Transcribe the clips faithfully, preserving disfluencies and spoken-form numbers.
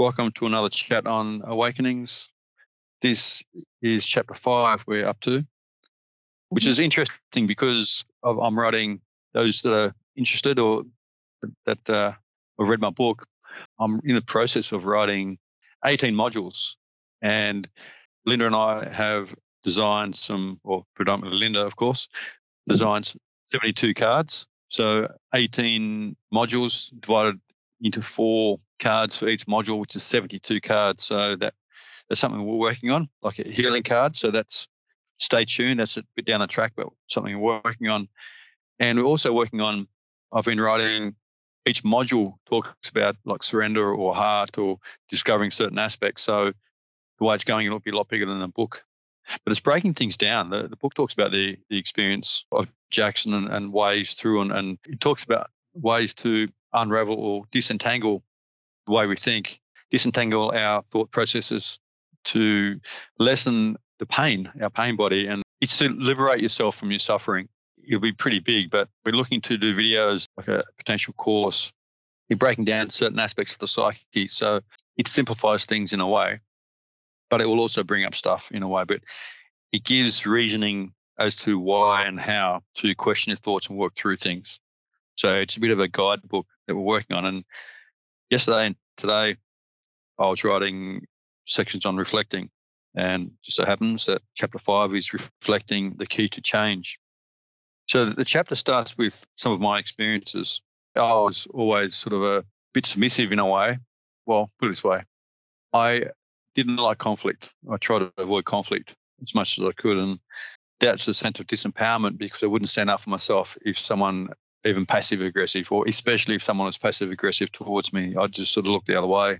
Welcome to another chat on Awakenings. This is chapter five we're up to, which is interesting because of, I'm writing those that are interested or that uh, have read my book. I'm in the process of writing eighteen modules, and Linda and I have designed some, or predominantly Linda, of course, designed seventy-two cards. So eighteen modules divided into four cards for each module, which is seventy-two cards. So that that's something we're working on, like a healing card. So that's stay tuned. That's a bit down the track, but something we're working on. And we're also working on, I've been writing, each module talks about like surrender or heart or discovering certain aspects. So the way it's going, it'll be a lot bigger than the book. But it's breaking things down. The, the book talks about the, the experience of Jackson and, and ways through, and, and it talks about ways to unravel or disentangle the way we think, disentangle our thought processes to lessen the pain, our pain body. And it's to liberate yourself from your suffering. It'll be pretty big, but we're looking to do videos like a potential course in breaking down certain aspects of the psyche. So it simplifies things in a way, but it will also bring up stuff in a way. But it gives reasoning as to why and how to question your thoughts and work through things. So it's a bit of a guidebook that we're working on. And yesterday and today, I was writing sections on reflecting. And just so happens that chapter five is reflecting the key to change. So the chapter starts with some of my experiences. I was always sort of a bit submissive in a way. Well, put it this way. I didn't like conflict. I tried to avoid conflict as much as I could. And that's a sense of disempowerment because I wouldn't stand up for myself if someone, even passive aggressive, or especially if someone was passive aggressive towards me, I'd just sort of look the other way.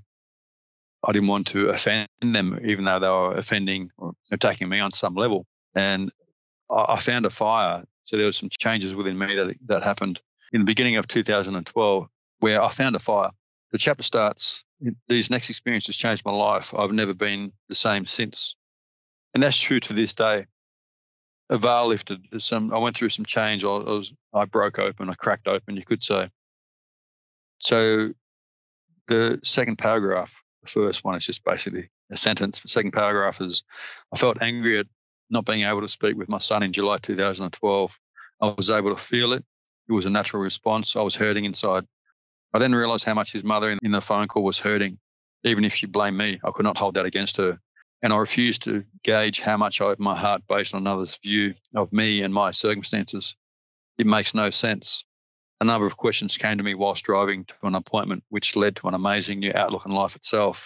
I didn't want to offend them, even though they were offending or attacking me on some level. And I found a fire. So there were some changes within me that that happened in the beginning of two thousand twelve, where I found a fire. The chapter starts, these next experiences changed my life. I've never been the same since. And that's true to this day. A veil lifted. Some, I went through some change. I was, I broke open. I cracked open, you could say. So the second paragraph, the first one is just basically a sentence. The second paragraph is, I felt angry at not being able to speak with my son in July two thousand twelve. I was able to feel it. It was a natural response. I was hurting inside. I then realized how much his mother in the phone call was hurting. Even if she blamed me, I could not hold that against her. And I refused to gauge how much I opened my heart based on another's view of me and my circumstances. It makes no sense. A number of questions came to me whilst driving to an appointment, which led to an amazing new outlook on life itself.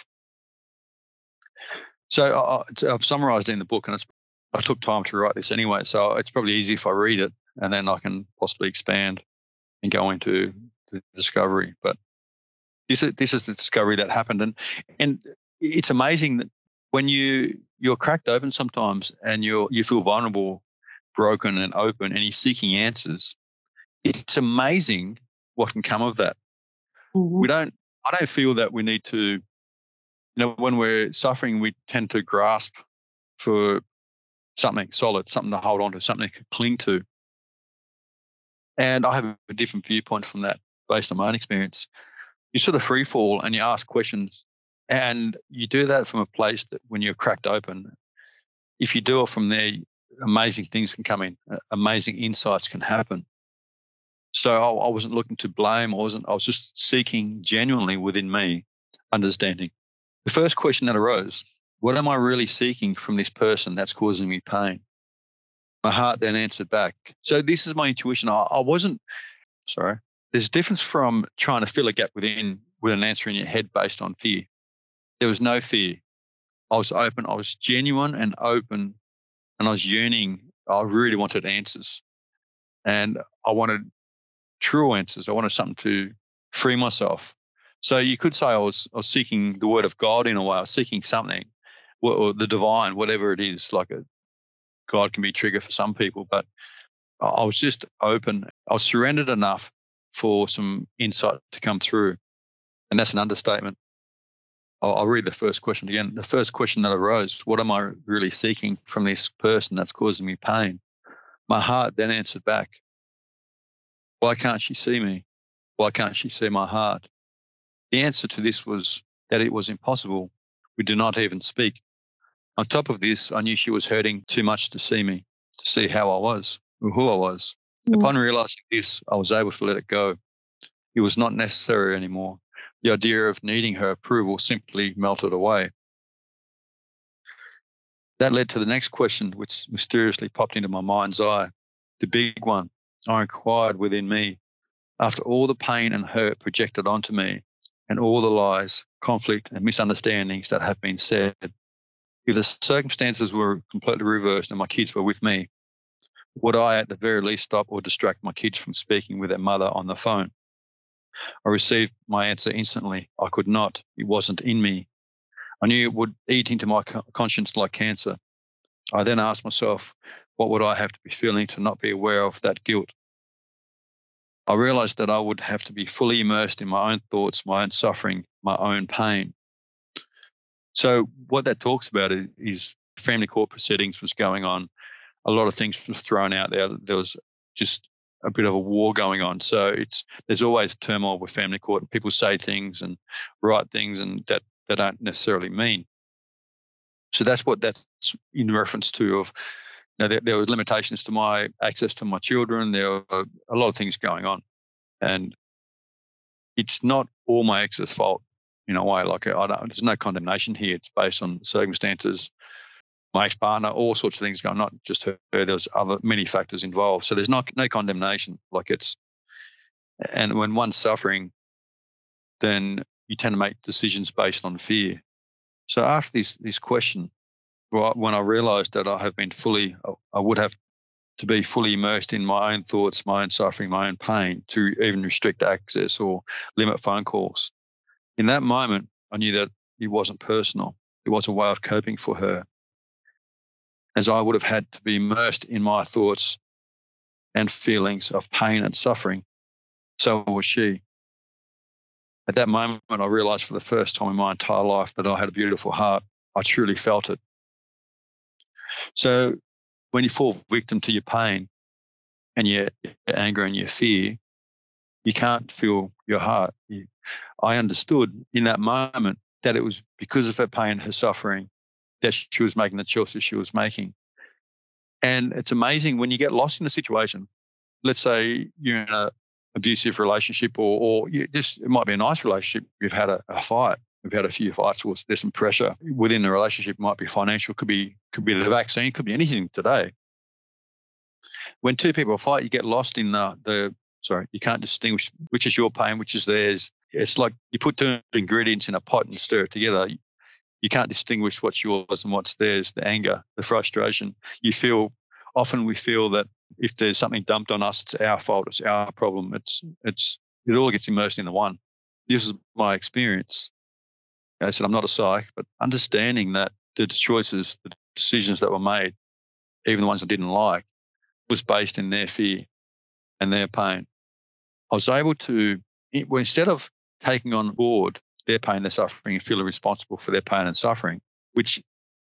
So I, I've summarized it in the book, and it's, I took time to write this anyway, so it's probably easy if I read it, and then I can possibly expand and go into the discovery. But this is, this is the discovery that happened. And and it's amazing that when you, you're cracked open sometimes and you you feel vulnerable, broken and open, and you're seeking answers, it's amazing what can come of that. Mm-hmm. We don't, I don't feel that we need to, you know, when we're suffering, we tend to grasp for something solid, something to hold on to, something to cling to. And I have a different viewpoint from that based on my own experience. You sort of free fall and you ask questions, and you do that from a place that when you're cracked open, if you do it from there, amazing things can come in, amazing insights can happen. So I, I wasn't looking to blame. I wasn't, I was just seeking genuinely within me understanding. The first question that arose, what am I really seeking from this person that's causing me pain? My heart then answered back. So this is my intuition. I, I wasn't, sorry, there's a difference from trying to fill a gap within with an answer in your head based on fear. There was no fear. I was open. I was genuine and open, and I was yearning. I really wanted answers, and I wanted true answers. I wanted something to free myself. So you could say I was, I was seeking the word of God in a way. I was seeking something, or, or the divine, whatever it is. Like a God can be a trigger for some people, but I was just open. I was surrendered enough for some insight to come through, and that's an understatement. I'll, I'll read the first question again. The first question that arose, what am I really seeking from this person that's causing me pain? My heart then answered back, why can't she see me? Why can't she see my heart? The answer to this was that it was impossible. We did not even speak. On top of this, I knew she was hurting too much to see me, to see how I was or who I was. Mm. Upon realizing this, I was able to let it go. It was not necessary anymore. The idea of needing her approval simply melted away. That led to the next question, which mysteriously popped into my mind's eye. The big one. I inquired within me, after all the pain and hurt projected onto me, and all the lies, conflict, and misunderstandings that have been said, if the circumstances were completely reversed and my kids were with me, would I at the very least stop or distract my kids from speaking with their mother on the phone? I received my answer instantly. I could not. It wasn't in me. I knew it would eat into my conscience like cancer. I then asked myself, what would I have to be feeling to not be aware of that guilt? I realized that I would have to be fully immersed in my own thoughts, my own suffering, my own pain. So what that talks about is family court proceedings was going on. A lot of things was thrown out there. There was just a bit of a war going on. So it's there's always turmoil with family court, and people say things and write things and that they don't necessarily mean. So that's what that's in reference to. Of you know, there, there were limitations to my access to my children. There were a lot of things going on, and it's not all my ex's fault in a way. Like I don't, there's no condemnation here. It's based on circumstances. My ex-partner, all sorts of things going, not just her. There's other many factors involved. So there's not no condemnation. Like it's, and when one's suffering, then you tend to make decisions based on fear. So after this this question, well, when I realised that I have been fully, I would have to be fully immersed in my own thoughts, my own suffering, my own pain, to even restrict access or limit phone calls. In that moment, I knew that it wasn't personal. It was a way of coping for her, as I would have had to be immersed in my thoughts and feelings of pain and suffering. So was she. At that moment, I realized for the first time in my entire life that I had a beautiful heart. I truly felt it. So when you fall victim to your pain and your, your anger and your fear, you can't feel your heart. You, I understood in that moment that it was because of her pain, her suffering, that she was making the choices she was making. And it's amazing when you get lost in a situation. Let's say you're in an abusive relationship, or, or you just, it might be a nice relationship. You've had a, a fight. We've had a few fights. Or there's some pressure within the relationship. It might be financial. Could be could be the vaccine. Could be anything today. When two people fight, you get lost in the the. Sorry, you can't distinguish which is your pain, which is theirs. It's like you put two ingredients in a pot and stir it together. You can't distinguish what's yours and what's theirs. The anger, the frustration. You feel often we feel that if there's something dumped on us, it's our fault. It's our problem. It's it's it all gets immersed into one. This is my experience. I said I'm not a psych, but understanding that the choices, the decisions that were made, even the ones I didn't like, was based in their fear and their pain. I was able to, well, instead of taking on board their pain, their suffering, and feeling responsible for their pain and suffering, which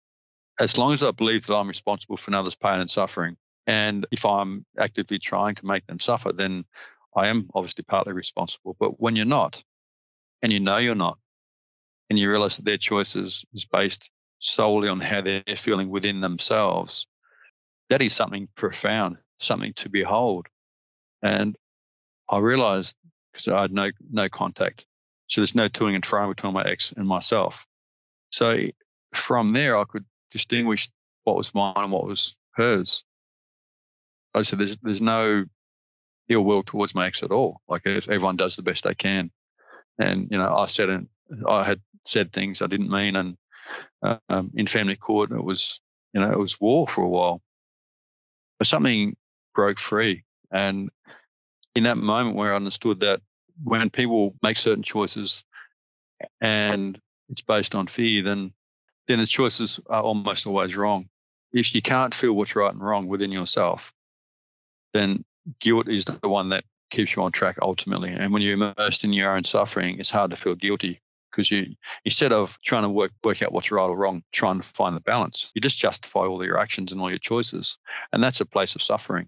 as long as I believe that I'm responsible for another's pain and suffering, and if I'm actively trying to make them suffer, then I am obviously partly responsible. But when you're not, and you know you're not, and you realize that their choices is based solely on how they're feeling within themselves, that is something profound, something to behold. And I realized, because I had no no contact, so there's no toing and froing between my ex and myself. So from there, I could distinguish what was mine and what was hers. I said, there's there's no ill will towards my ex at all. Like everyone does the best they can, and you know, I said it, I had said things I didn't mean, and uh, um, in family court, it was you know it was war for a while, but something broke free, and in that moment where I understood that when people make certain choices and it's based on fear, then then the choices are almost always wrong. If you can't feel what's right and wrong within yourself, then guilt is the one that keeps you on track ultimately. And when you're immersed in your own suffering, it's hard to feel guilty because you, instead of trying to work work out what's right or wrong, trying to find the balance, you just justify all your actions and all your choices, and that's a place of suffering.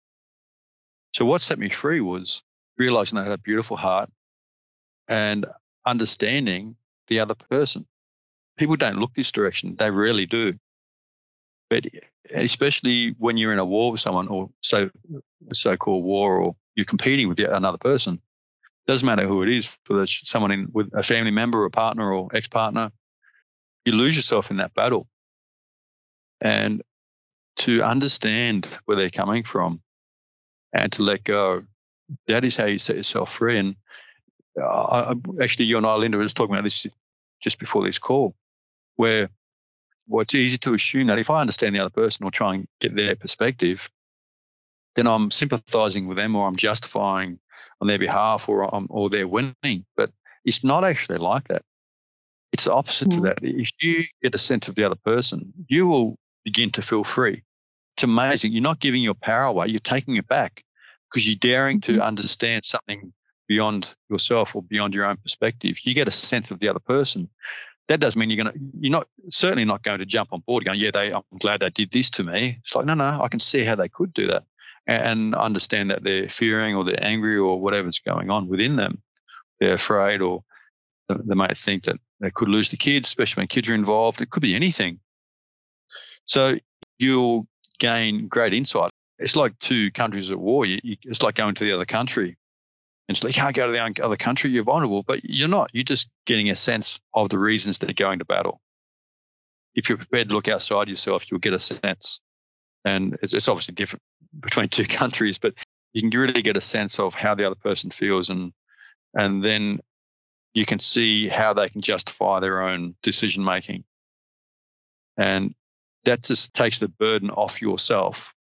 So what set me free was realizing I had a beautiful heart and understanding the other person. People don't look this direction. They rarely do. But especially when you're in a war with someone, or so so-called war, or you're competing with another person, doesn't matter who it is, whether it's someone in with a family member or a partner or ex-partner, you lose yourself in that battle. And to understand where they're coming from and to let go, that is how you set yourself free. And uh, I, actually, you and I, Linda, were just talking about this just before this call, where well, it's easy to assume that if I understand the other person or try and get their perspective, then I'm sympathizing with them, or I'm justifying on their behalf, or I'm, or they're winning. But it's not actually like that. It's the opposite Mm. to that. If you get a sense of the other person, you will begin to feel free. It's amazing. You're not giving your power away. You're taking it back because you're daring to Mhm. understand understand something beyond yourself or beyond your own perspective. You get a sense of the other person. That doesn't mean you're going to, you're not, certainly not going to jump on board going, yeah, they, I'm glad they did this to me. It's like, no, no, I can see how they could do that, and understand that they're fearing or they're angry or whatever's going on within them. They're afraid, or they might think that they could lose the kids, especially when kids are involved. It could be anything. So you'll gain great insight. It's like two countries at war. You, you, it's like going to the other country. And it's like, you can't go to the other country, you're vulnerable, but you're not. You're just getting a sense of the reasons they're going to battle. If you're prepared to look outside yourself, you'll get a sense. And it's, it's obviously different between two countries, but you can really get a sense of how the other person feels, and and then you can see how they can justify their own decision making. And that just takes the burden off yourself.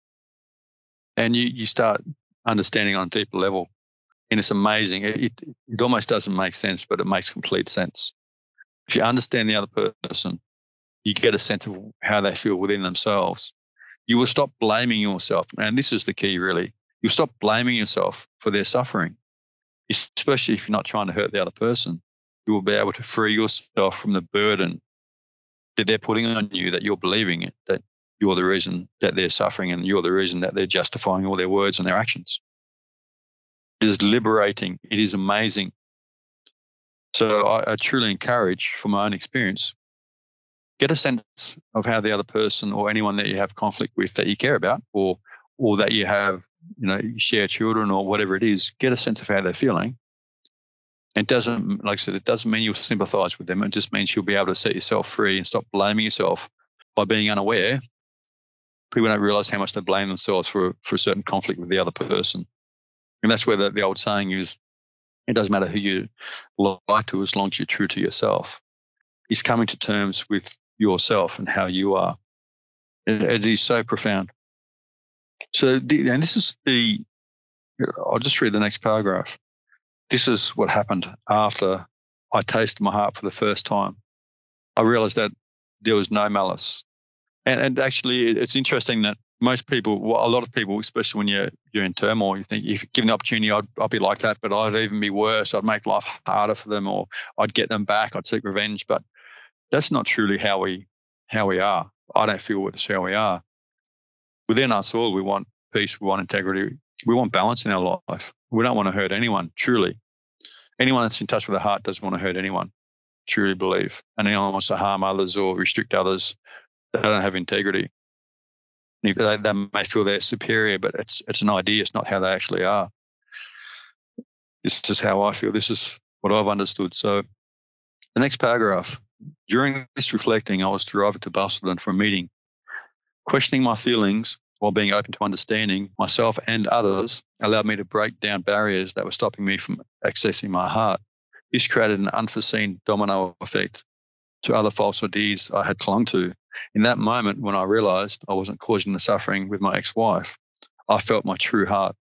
And you, you start understanding on a deeper level. And it's amazing. It, it, it almost doesn't make sense, but it makes complete sense. If you understand the other person, you get a sense of how they feel within themselves. You will stop blaming yourself. And this is the key, really. You'll stop blaming yourself for their suffering, especially if you're not trying to hurt the other person. You will be able to free yourself from the burden that they're putting on you, that you're believing it, that you're the reason that they're suffering and you're the reason that they're justifying all their words and their actions. It is liberating. It is amazing. So I, I truly encourage, from my own experience, get a sense of how the other person or anyone that you have conflict with that you care about, or or that you have, you know, you share children or whatever it is, get a sense of how they're feeling. It doesn't, like I said, it doesn't mean you'll sympathize with them. It just means you'll be able to set yourself free and stop blaming yourself by being unaware. People don't realize how much they blame themselves for, for a certain conflict with the other person. And that's where the, the old saying is, it doesn't matter who you lie to as long as you're true to yourself. It's coming to terms with yourself and how you are. It, it is so profound. So, the, and this is the, I'll just read the next paragraph. This is what happened after I tasted my heart for the first time. I realized that there was no malice. And, and actually, it's interesting that most people, well, a lot of people, especially when you're, you're in turmoil, you think, if given the opportunity, I'd, I'd be like that, but I'd even be worse. I'd make life harder for them, or I'd get them back. I'd seek revenge. But that's not truly how we how we are. I don't feel it's how we are. Within us all, we want peace, we want integrity, we want balance in our life. We don't want to hurt anyone, truly. Anyone that's in touch with the heart doesn't want to hurt anyone, truly believe. And anyone wants to harm others or restrict others, they don't have integrity. They, they may feel they're superior, but it's it's an idea. It's not how they actually are. This is how I feel. This is what I've understood. So the next paragraph. During this reflecting, I was driving to Barcelona for a meeting. Questioning my feelings while being open to understanding myself and others allowed me to break down barriers that were stopping me from accessing my heart. This created an unforeseen domino effect to other false ideas I had clung to. In that moment, when I realized I wasn't causing the suffering with my ex-wife, I felt my true heart.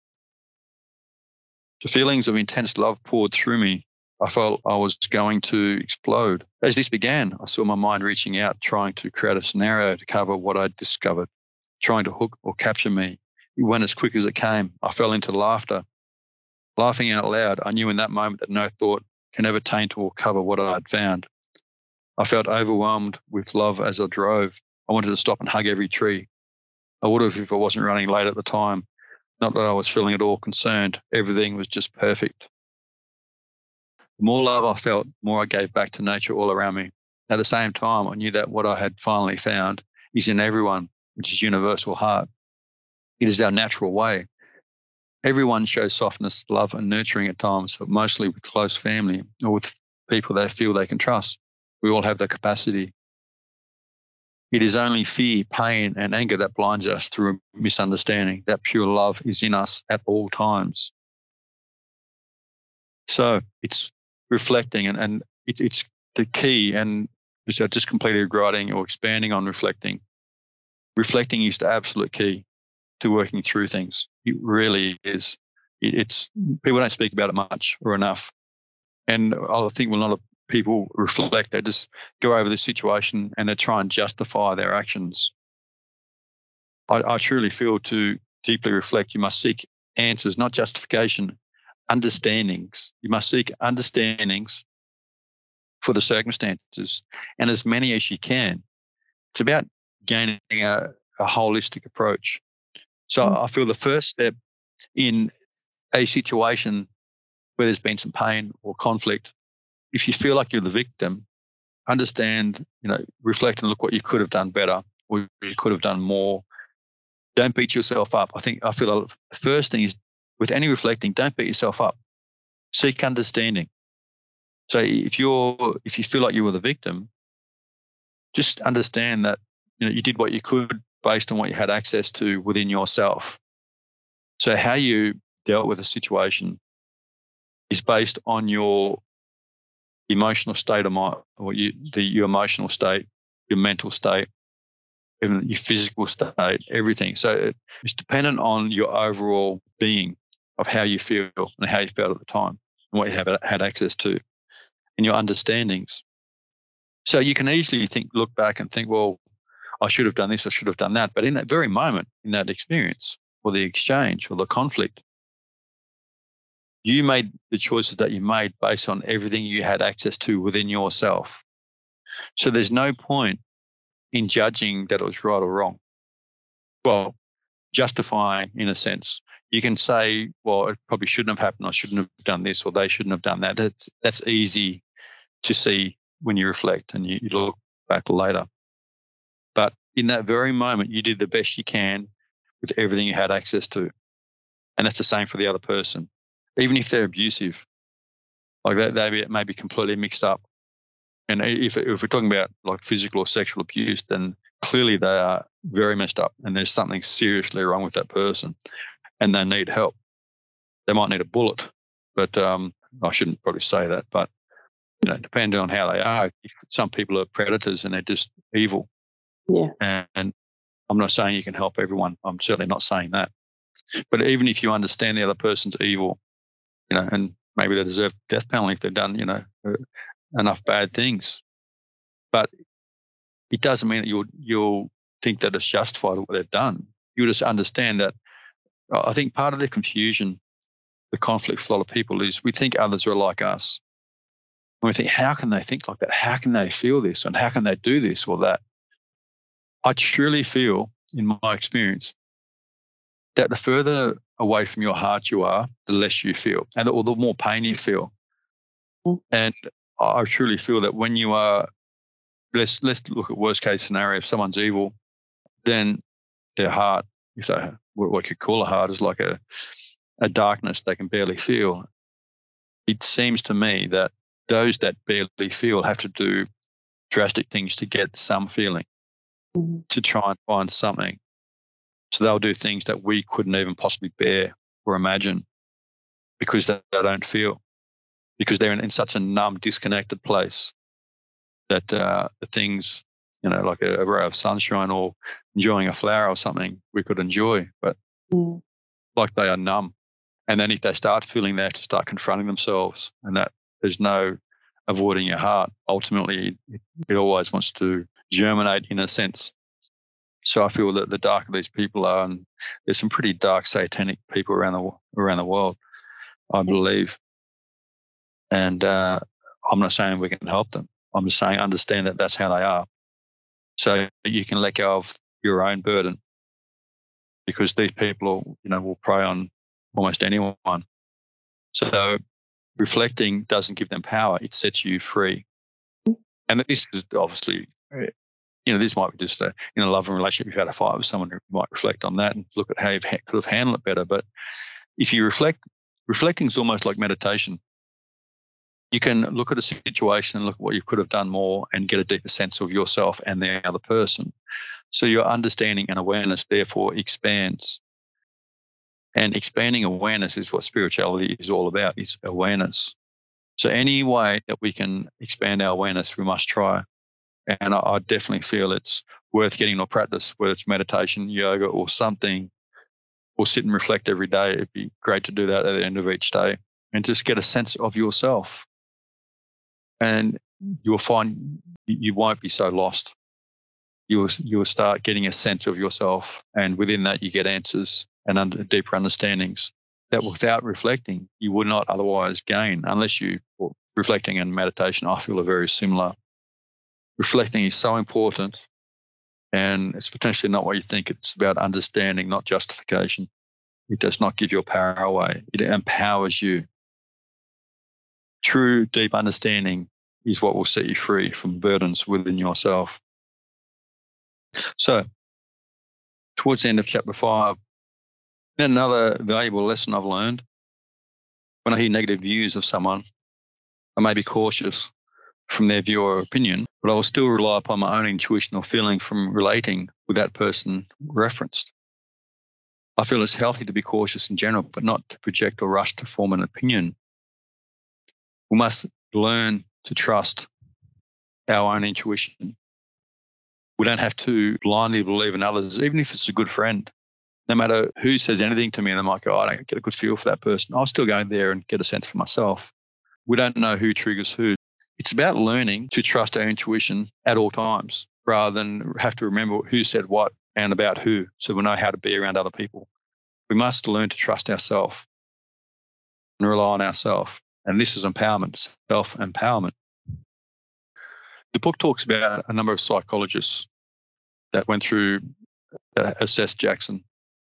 The feelings of intense love poured through me. I felt I was going to explode. As this began, I saw my mind reaching out, trying to create a scenario to cover what I'd discovered, trying to hook or capture me. It went as quick as it came. I fell into laughter. Laughing out loud, I knew in that moment that no thought can ever taint or cover what I'd found. I felt overwhelmed with love as I drove. I wanted to stop and hug every tree. I would have if I wasn't running late at the time. Not that I was feeling at all concerned. Everything was just perfect. The more love I felt, the more I gave back to nature all around me. At the same time, I knew that what I had finally found is in everyone, which is universal heart. It is our natural way. Everyone shows softness, love, and nurturing at times, but mostly with close family or with people they feel they can trust. We all have the capacity. It is only fear, pain, and anger that blinds us through misunderstanding. That pure love is in us at all times. So it's reflecting, and, and it, it's the key. And so just completed writing or expanding on reflecting. Reflecting is the absolute key to working through things. It really is. It, it's people don't speak about it much or enough. And I think when a lot of people reflect, they just go over the situation and they try and justify their actions. I, I truly feel to deeply reflect, you must seek answers, not justification, understandings. You must seek understandings for the circumstances, and as many as you can. It's about gaining a, a holistic approach. So mm. I feel the first step in a situation where there's been some pain or conflict, if you feel like you're the victim, understand, you know, reflect and look what you could have done better or you could have done more. Don't beat yourself up. I think I feel the first thing is with any reflecting, don't beat yourself up. Seek understanding. So if you're if you feel like you were the victim, just understand that, you know, you did what you could based on what you had access to within yourself. So how you dealt with a situation is based on your emotional state of mind, or you, the, your emotional state, your mental state, even your physical state, everything. So it's dependent on your overall being of how you feel and how you felt at the time and what you have had access to and your understandings. So you can easily think, look back and think, well, I should have done this, I should have done that. But in that very moment, in that experience or the exchange or the conflict, you made the choices that you made based on everything you had access to within yourself. So there's no point in judging that it was right or wrong. Well, justifying in a sense. You can say, well, it probably shouldn't have happened. I shouldn't have done this, or they shouldn't have done that. That's that's easy to see when you reflect and you, you look back later. But in that very moment, you did the best you can with everything you had access to. And that's the same for the other person. Even if they're abusive, like that, they may be completely mixed up. And if, if we're talking about like physical or sexual abuse, then clearly they are very messed up and there's something seriously wrong with that person and they need help. They might need a bullet, but um, I shouldn't probably say that. But, you know, depending on how they are, some people are predators and they're just evil. Yeah. And, and I'm not saying you can help everyone. I'm certainly not saying that. But even if you understand the other person's evil, you know, and maybe they deserve death penalty if they've done, you know, enough bad things. But it doesn't mean that you'll you'll think that it's justified what they've done. You'll just understand that. I think part of the confusion, the conflict for a lot of people is we think others are like us. And we think, how can they think like that? How can they feel this? And how can they do this or that? I truly feel, in my experience, that the further away from your heart you are, the less you feel, and the, or the more pain you feel. Mm. And I truly feel that when you are, let's let's look at worst case scenario. If someone's evil, then their heart, if they what we could call a heart, is like a a darkness they can barely feel. It seems to me that those that barely feel have to do drastic things to get some feeling, mm-hmm. to try and find something. So they'll do things that we couldn't even possibly bear or imagine because they, they don't feel, because they're in, in such a numb, disconnected place that uh, the things, you know, like a, a ray of sunshine or enjoying a flower or something we could enjoy, but mm. like they are numb. And then if they start feeling that, to start confronting themselves, and that there's no avoiding your heart. Ultimately, it, it always wants to germinate in a sense. So I feel that the darker these people are, and there's some pretty dark satanic people around the around the world, I believe. And uh, I'm not saying we can help them. I'm just saying understand that that's how they are. So you can let go of your own burden, because these people, you know, will prey on almost anyone. So reflecting doesn't give them power, it sets you free. And this is obviously, you know, this might be just a, in a loving relationship, you've had a fight with someone who might reflect on that and look at how you could have handled it better. But if you reflect, reflecting is almost like meditation. You can look at a situation and look at what you could have done more and get a deeper sense of yourself and the other person. So your understanding and awareness therefore expands. And expanding awareness is what spirituality is all about, is awareness. So any way that we can expand our awareness, we must try. And I, I definitely feel it's worth getting into practice, whether it's meditation, yoga, or something, or sit and reflect every day. It'd be great to do that at the end of each day and just get a sense of yourself. And you'll find you won't be so lost. You'll, you'll start getting a sense of yourself, and within that you get answers and under, deeper understandings that without reflecting you would not otherwise gain, unless you, well, reflecting and meditation I feel are very similar. Reflecting is so important, and it's potentially not what you think. It's about understanding, not justification. It does not give your power away. It empowers you. True deep understanding is what will set you free from burdens within yourself. So, towards the end of chapter five, another valuable lesson I've learned: when I hear negative views of someone, I may be cautious from their view or opinion, but I will still rely upon my own intuition or feeling from relating with that person referenced. I feel it's healthy to be cautious in general, but not to project or rush to form an opinion. We must learn to trust our own intuition. We don't have to blindly believe in others, even if it's a good friend. No matter who says anything to me, and I might go, I don't get a good feel for that person, I'll still go there and get a sense for myself. We don't know who triggers who. It's about learning to trust our intuition at all times, rather than have to remember who said what and about who, so we know how to be around other people. We must learn to trust ourselves and rely on ourselves. And this is empowerment, self-empowerment. The book talks about a number of psychologists that went through, uh, assessed Jackson,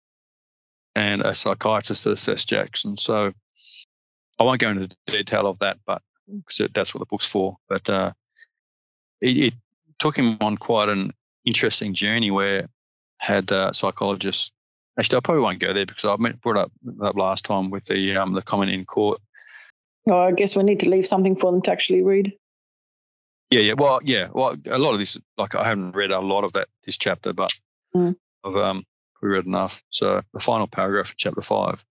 and a psychiatrist that assessed Jackson. So I won't go into the detail of that, but because that's what the book's for. But uh, it, it took him on quite an interesting journey where had uh, psychologists. Actually, I probably won't go there because I brought up that last time with the um, the comment in court. Oh, I guess we need to leave something for them to actually read. Yeah, yeah. Well, yeah. Well, a lot of this, like I haven't read a lot of that this chapter, but mm. I've um, read enough. So the final paragraph of chapter five,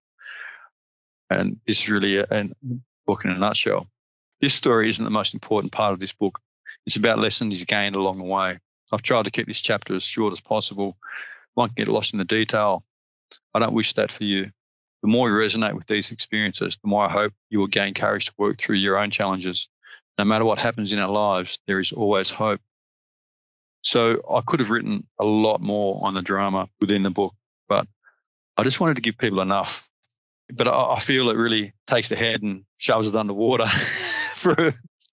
and this is really a, a book in a nutshell. This story isn't the most important part of this book. It's about lessons you gained along the way. I've tried to keep this chapter as short as possible. One can get lost in the detail. I don't wish that for you. The more you resonate with these experiences, the more I hope you will gain courage to work through your own challenges. No matter what happens in our lives, there is always hope. So I could have written a lot more on the drama within the book, but I just wanted to give people enough. But I, I feel it really takes the head and shoves it underwater for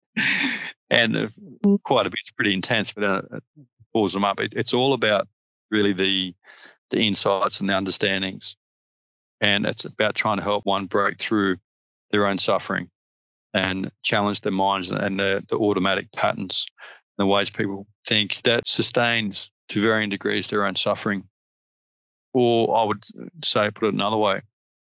and quite a bit. It's pretty intense, but then it pulls them up. It, it's all about really the the insights and the understandings, and it's about trying to help one break through their own suffering and challenge their minds and the, the automatic patterns, the ways people think that sustains to varying degrees their own suffering. Or I would say, put it another way,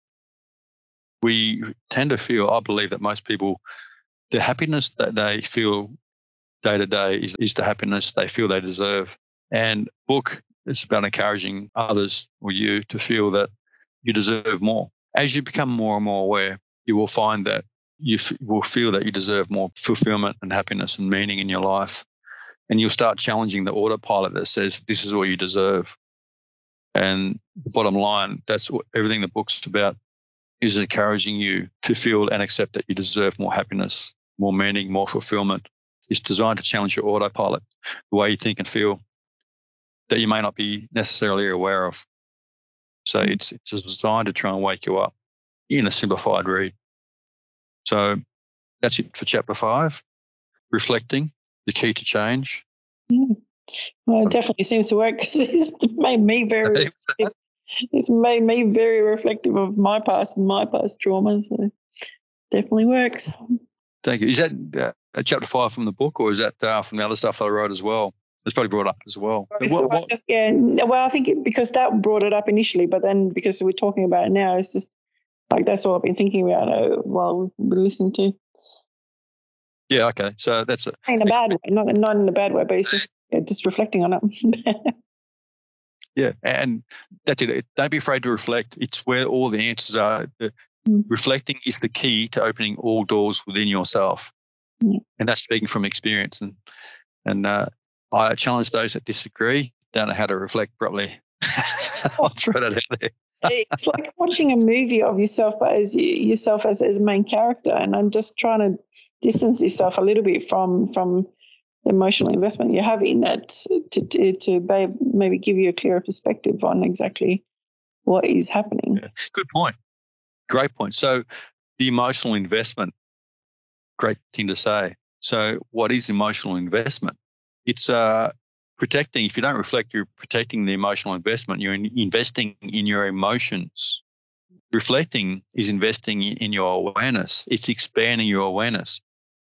we tend to feel, I believe that most people, the happiness that they feel day to day is, is the happiness they feel they deserve. And book is about encouraging others or you to feel that you deserve more. As you become more and more aware, you will find that you f- will feel that you deserve more fulfillment and happiness and meaning in your life. And you'll start challenging the autopilot that says, this is all you deserve. And the bottom line, that's what everything the book's about, is encouraging you to feel and accept that you deserve more happiness, more meaning, more fulfillment. It's designed to challenge your autopilot, the way you think and feel that you may not be necessarily aware of. So it's it's designed to try and wake you up in a simplified read. So that's it for chapter five. Reflecting, the key to change. Yeah. Well, it definitely seems to work because it's made me very reflective. It's made me very reflective of my past and my past trauma. So Definitely works. Thank you. Is that uh, chapter five from the book, or is that uh, from the other stuff that I wrote as well? It's probably brought up as well. What, what? Just, yeah, well, I think it, because that brought it up initially, but then because we're talking about it now, it's just like that's all I've been thinking about uh, while we've been listening to. Yeah. Okay. So that's a, in a bad way, not not in a bad way, but it's just yeah, just reflecting on it. Yeah, and that's it. Don't be afraid to reflect. It's where all the answers are. The, mm. Reflecting is the key to opening all doors within yourself, yeah. and that's speaking from experience. And and uh, I challenge those that disagree, don't know how to reflect properly. I'll throw that out there. It's like watching a movie of yourself, but as you, yourself as as main character, and I'm just trying to distance yourself a little bit from from the emotional investment you have in that to to, to maybe give you a clearer perspective on exactly what is happening. Yeah. Good point. Great point. So the emotional investment, great thing to say. So what is emotional investment? It's uh, protecting. If you don't reflect, you're protecting the emotional investment. You're in, investing in your emotions. Reflecting is investing in your awareness. It's expanding your awareness.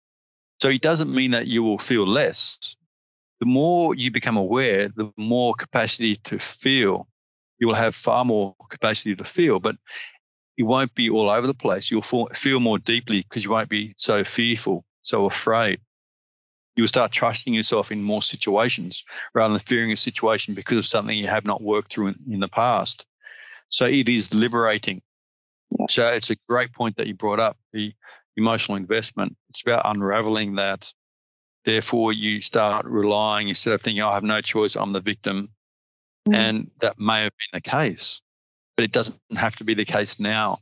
So it doesn't mean that you will feel less. The more you become aware, the more capacity to feel. You will have far more capacity to feel, but it won't be all over the place. You'll feel more deeply because you won't be so fearful, so afraid. You'll start trusting yourself in more situations rather than fearing a situation because of something you have not worked through in, in the past. So it is liberating. Yeah. So it's a great point that you brought up, the emotional investment. It's about unraveling that. Therefore, you start relying, instead of thinking, oh, I have no choice, I'm the victim. Mm. And that may have been the case, but it doesn't have to be the case now.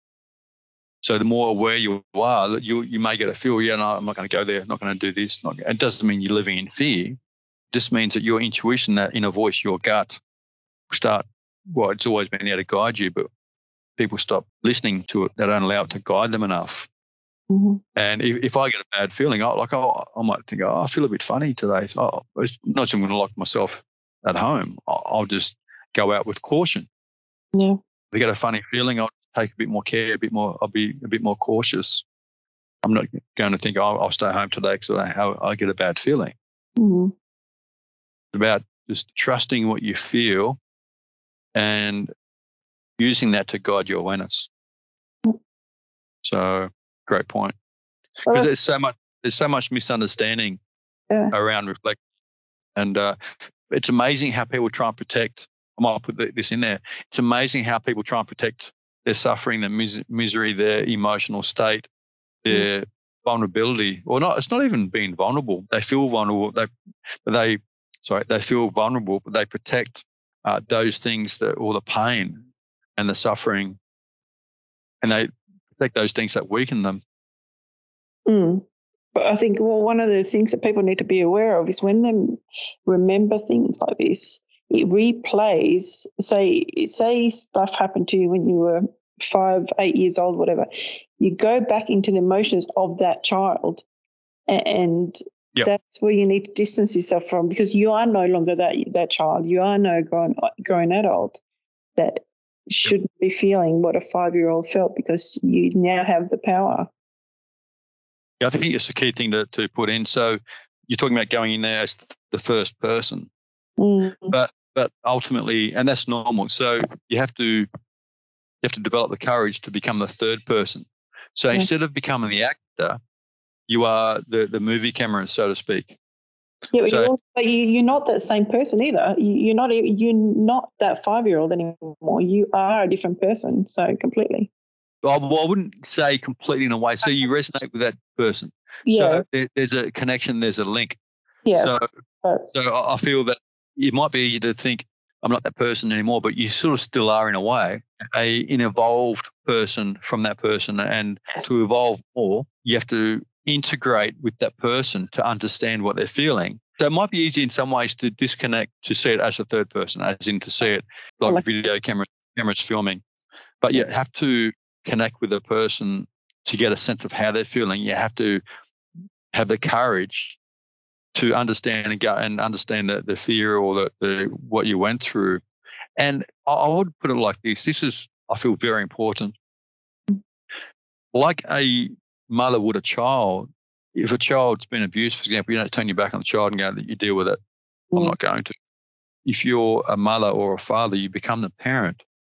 So the more aware you are, you you may get a feel, yeah, no, I'm not going to go there, I'm not going to do this. Not, it doesn't mean you're living in fear. It just means that your intuition, that inner voice, your gut, start, well, it's always been there to guide you, but people stop listening to it. They don't allow it to guide them enough. Mm-hmm. And if, if I get a bad feeling, I like oh, I might think, oh, I feel a bit funny today. So oh, it's not I'm going to lock myself at home. I'll, I'll just go out with caution. Yeah. If I get a funny feeling, I'll take a bit more care, a bit more. I'll be a bit more cautious. I'm not going to think, oh, I'll stay home today because I, I get a bad feeling. Mm-hmm. It's about just trusting what you feel and using that to guide your awareness. Mm-hmm. So, great point. Because well, there's so much, there's so much misunderstanding yeah. around reflection, and uh, it's amazing how people try and protect. I might put this in there. It's amazing how people try and protect their suffering, their mis- misery, their emotional state, their mm. vulnerability, or not. It's not even being vulnerable. They feel vulnerable. They, they, sorry, they feel vulnerable, but they protect uh, those things that, or the pain and the suffering, and they protect those things that weaken them. Mm. But I think, well, one of the things that people need to be aware of is when they remember things like this, it replays, say, say stuff happened to you when you were five, eight years old, whatever. You go back into the emotions of that child, and yep. that's where you need to distance yourself from, because you are no longer that that child. You are no grown, grown adult that shouldn't yep. be feeling what a five-year-old felt, because you now have the power. I think it's a key thing to, to put in. So you're talking about going in there as the first person, mm. but but ultimately, and that's normal. So you have to you have to develop the courage to become the third person. So yeah. instead of becoming the actor, you are the, the movie camera, so to speak. Yeah, but, so, you're, but you, you're not that same person either. You, you're not you're not that five-year-old anymore. You are a different person, so completely. Well, I wouldn't say completely in a way. So you resonate with that person. Yeah. So there, there's a connection, there's a link. Yeah. So, so I feel that it might be easy to think I'm not that person anymore, but you sort of still are in a way, a an evolved person from that person. And yes. to evolve more, you have to integrate with that person to understand what they're feeling. So it might be easy in some ways to disconnect, to see it as a third person, as in to see it like, like a video camera, camera's filming. But you have to connect with a person to get a sense of how they're feeling. You have to have the courage to understand and go and understand the, the fear or the, the what you went through. And I, I would put it like this. This is, I feel, very important. like a mother would a child. If a child's been abused, for example, you don't turn your back on the child and go that you deal with it. Mm. I'm not going to. If you're a mother or a father, you become the parent.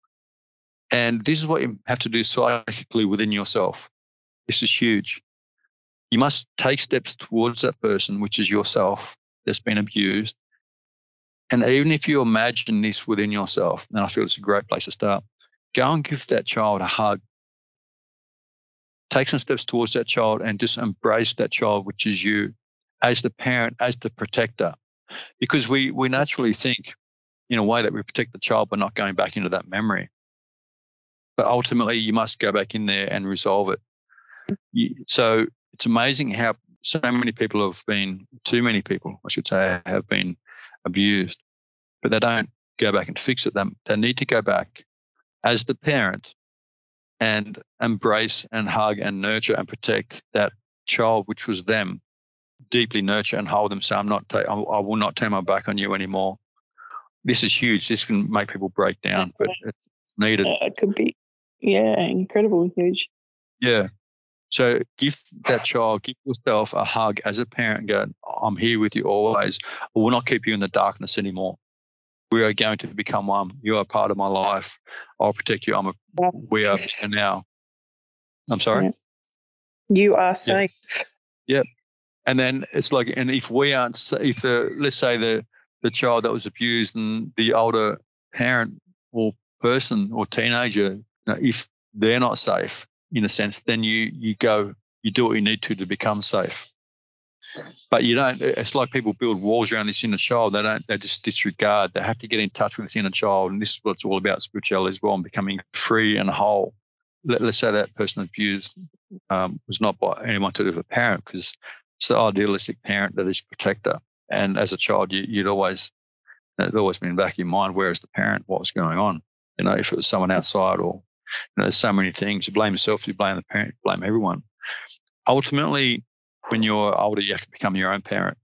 And this is what you have to do psychically within yourself. This is huge. You must take steps towards that person, which is yourself, that's been abused. And even if you imagine this within yourself, and I feel it's a great place to start, go and give that child a hug. Take some steps towards that child and just embrace that child, which is you, as the parent, as the protector. Because we we naturally think in a way that we protect the child by not going back into that memory. But ultimately, you must go back in there and resolve it. You, so it's amazing how so many people have been, too many people, I should say, have been abused, but they don't go back and fix it. They, they need to go back as the parent and embrace and hug and nurture and protect that child, which was them, deeply nurture and hold them. So I'm not, ta- I, I will not turn my back on you anymore. This is huge. This can make people break down, but it's needed. Uh, it could be, yeah, incredible, huge. Yeah. So give that child, give yourself a hug as a parent and go, I'm here with you always. I will not keep you in the darkness anymore. We are going to become one. You are part of my life. I'll protect you. I'm a, Yes. we are now. I'm sorry? Yeah. You are safe. Yeah. Yep. And then it's like, and if we aren't, if the, let's say the, the child that was abused and the older parent or person or teenager, you know, if they're not safe in a sense, then you, you go, you do what you need to to become safe. But you don't, it's like people build walls around this inner child. They don't, they just disregard. They have to get in touch with this inner child. And this is what it's all about, spirituality as well, and becoming free and whole. Let, let's say that person abused um, was not by anyone to do with a parent, because it's the idealistic parent that is protector. And as a child, you, you'd always, it's always been in the back of your mind, where is the parent? What was going on? You know, if it was someone outside, or, you know, there's so many things. You blame yourself, you blame the parent, you blame everyone. Ultimately, when you're older, you have to become your own parent,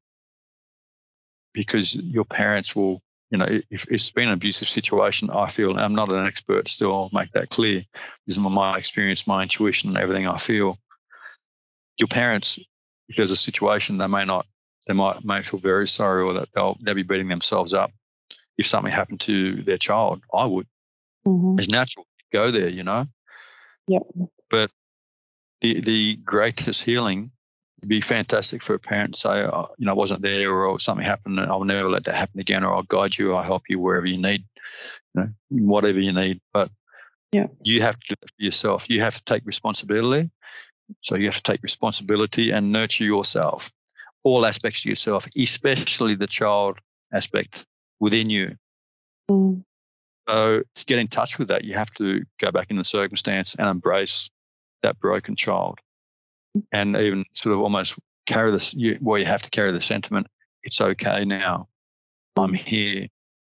because your parents will, you know, if it's been an abusive situation, I feel, I'm not an expert still, I'll make that clear. This is my experience, my intuition, and everything I feel. Your parents, if there's a situation, they may not, they might may feel very sorry, or that they'll they'll be beating themselves up if something happened to their child. I would. Mm-hmm. It's natural to go there, you know. Yep. But the the greatest healing would be fantastic for a parent to say, oh, you know, I wasn't there, or something happened, and I'll never let that happen again, or I'll guide you, I'll help you wherever you need, you know, whatever you need. But yeah, you have to do it for yourself. You have to take responsibility. So you have to take responsibility and nurture yourself, all aspects of yourself, especially the child aspect within you. Mm. So to get in touch with that, you have to go back in the circumstance and embrace that broken child, and even sort of almost carry this, you, well, you have to carry the sentiment, it's okay now, I'm here.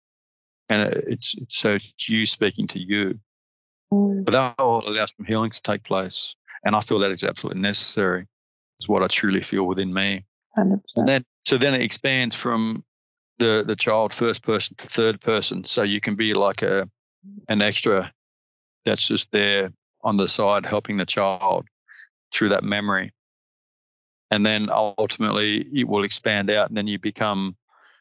And it's, it's so it's you speaking to you. Mm. But that will allow some healing to take place. And I feel that is absolutely necessary. Is what I truly feel within me. one hundred percent. And then, so then it expands from the, the child first person to third person. So you can be like a an extra that's just there on the side helping the child through that memory. And then ultimately it will expand out, and then you become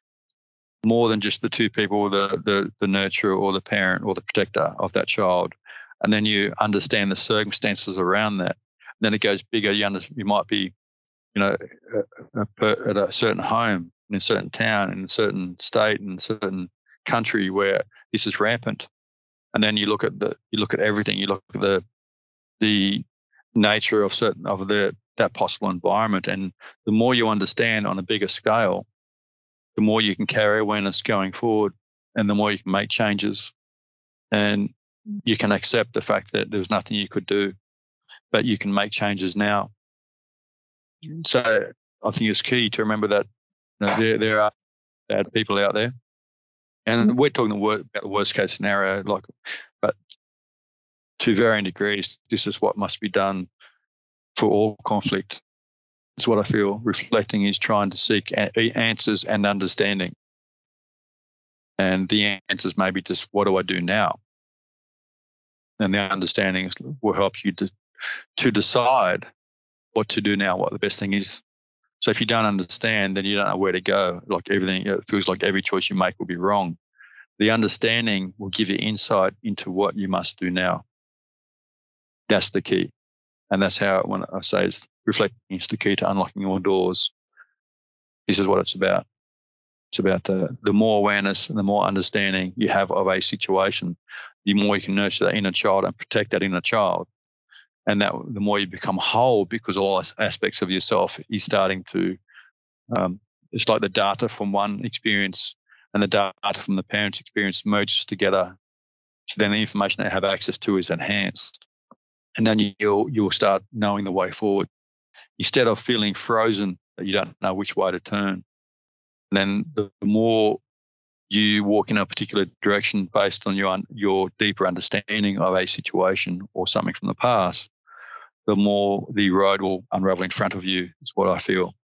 more than just the two people, the the the nurturer or the parent or the protector of that child. And then you understand the circumstances around that. And then it goes bigger. You under, you might be, you know, a, a, at a certain home in a certain town, in a certain state, in a certain country where this is rampant. And then you look at the you look at everything. You look at the the nature of certain of the that possible environment. And the more you understand on a bigger scale, the more you can carry awareness going forward, and the more you can make changes, and you can accept the fact that there was nothing you could do, but you can make changes now. So I think it's key to remember that, you know, there there are bad people out there, and we're talking about the worst case scenario, like, but to varying degrees, this is what must be done for all conflict. It's what I feel. Reflecting is trying to seek answers and understanding. And the answers may be just, what do I do now? And the understanding will help you to to decide what to do now, what the best thing is. So if you don't understand, then you don't know where to go. Like everything, it feels like every choice you make will be wrong. The understanding will give you insight into what you must do now. That's the key. And that's how, when I say it's reflecting is the key to unlocking all doors, this is what it's about. It's about the, the more awareness and the more understanding you have of a situation, the more you can nurture that inner child and protect that inner child. And that the more you become whole, because all aspects of yourself is starting to, um, it's like the data from one experience and the data from the parent's experience merges together. So then the information they have access to is enhanced. And then you'll, you'll start knowing the way forward. Instead of feeling frozen that you don't know which way to turn. And then the more you walk in a particular direction based on your, your deeper understanding of a situation or something from the past, the more the road will unravel in front of you, is what I feel.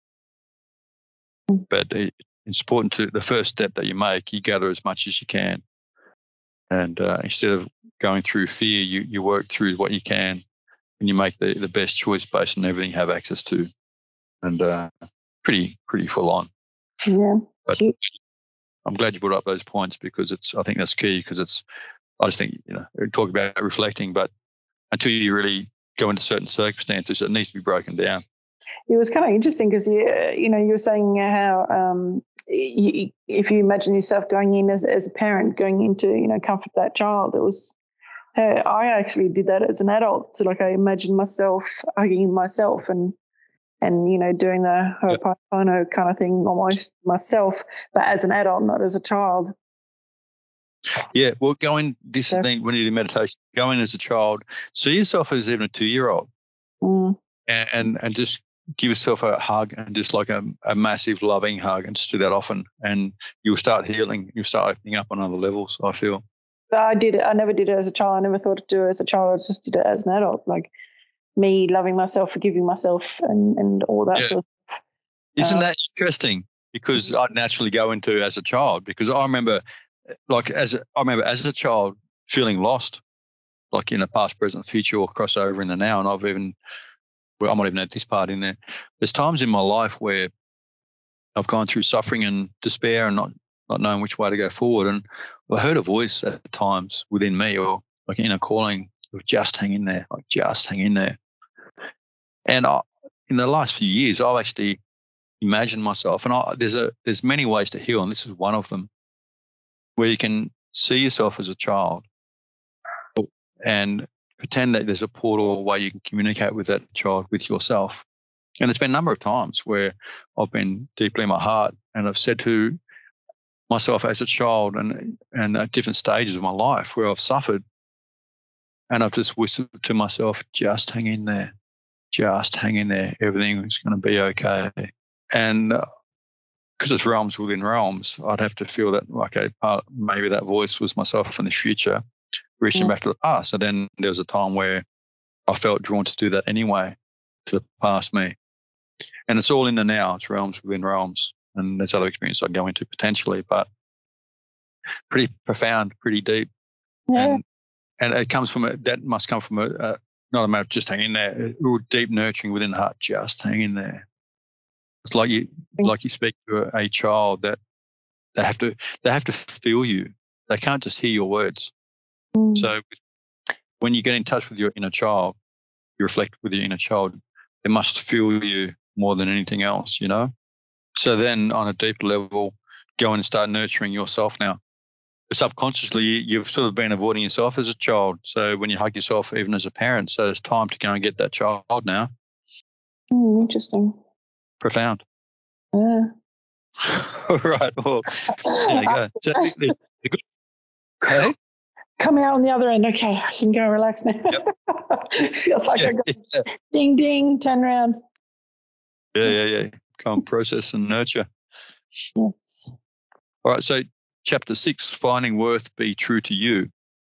But it, it's important to, the first step that you make, you gather as much as you can. And uh, instead of going through fear, you, you work through what you can and you make the, the best choice based on everything you have access to. And uh, pretty, pretty full on. Yeah. But I'm glad you brought up those points because it's, I think that's key because it's, I just think, you know, we talk about reflecting, but until you really go into certain circumstances, it needs to be broken down. It was kind of interesting because you, you know, you were saying how um, you, if you imagine yourself going in as as a parent, going in to, you know, comfort that child, it was. Uh, I actually did that as an adult. So, like, I imagined myself hugging myself and and you know doing the Ho'oponopono kind of thing almost myself, but as an adult, not as a child. Yeah, well, going this yeah. thing when you do meditation, go in as a child, see yourself as even a two-year-old, mm. and, and and just give yourself a hug and just like a, a massive loving hug, and just do that often, and you'll start healing. You'll start opening up on other levels. I feel. I did it. I never did it as a child. I never thought to do it as a child. I just did it as an adult, like me loving myself, forgiving myself, and and all that yeah. sort of stuff. Isn't uh, that interesting? Because I'd naturally go into as a child because I remember. Like as a, I remember as a child feeling lost, like in the past, present, future, or crossover in the now. And I've even, well, I might even add this part in there. There's times in my life where I've gone through suffering and despair and not, not knowing which way to go forward. And I heard a voice at times within me or like in a calling of just hang in there, like just hang in there. And I, in the last few years, I've actually imagined myself, and I, there's a there's many ways to heal, and this is one of them, where you can see yourself as a child and pretend that there's a portal where you can communicate with that child, with yourself. And there's been a number of times where I've been deeply in my heart and I've said to myself as a child and, and at different stages of my life where I've suffered, and I've just whispered to myself, just hang in there, just hang in there. Everything is going to be okay. And uh, because it's realms within realms, I'd have to feel that, okay, part, maybe that voice was myself in the future, reaching yeah. back to the past. So then there was a time where I felt drawn to do that anyway, to the past me. And it's all in the now. It's realms within realms. And there's other experiences I'd go into potentially, but pretty profound, pretty deep. Yeah. And and it comes from, a, that must come from a, a not a matter of just hang in there, a real deep nurturing within the heart, just hang in there. It's like you, like you speak to a, a child that they have to, they have to feel you. They can't just hear your words. Mm. So when you get in touch with your inner child, you reflect with your inner child, they must feel you more than anything else, you know? So then on a deeper level, go and start nurturing yourself now. Subconsciously, you've sort of been avoiding yourself as a child. So when you hug yourself, even as a parent, so it's time to go and get that child now. Mm, interesting. Profound. Yeah. All right. Well, there you go. Just, good. Hey? Come out on the other end. Okay, I can go relax now. Yep. Feels like yeah, I got yeah. ding, ding, ten rounds. Yeah, yeah, yeah. Come process and nurture. Yes. All right. So chapter six, finding worth be true to you.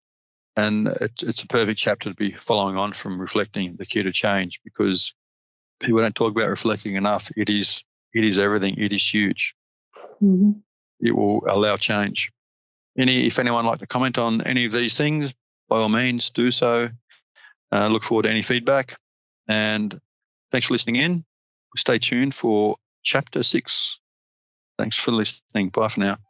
And it's, it's a perfect chapter to be following on from reflecting, the key to change, because people don't talk about reflecting enough. It is, it is everything. It is huge. Mm-hmm. It will allow change. Any, if anyone would like to comment on any of these things, by all means, do so. Uh, look forward to any feedback. And thanks for listening in. Stay tuned for chapter six. Thanks for listening. Bye for now.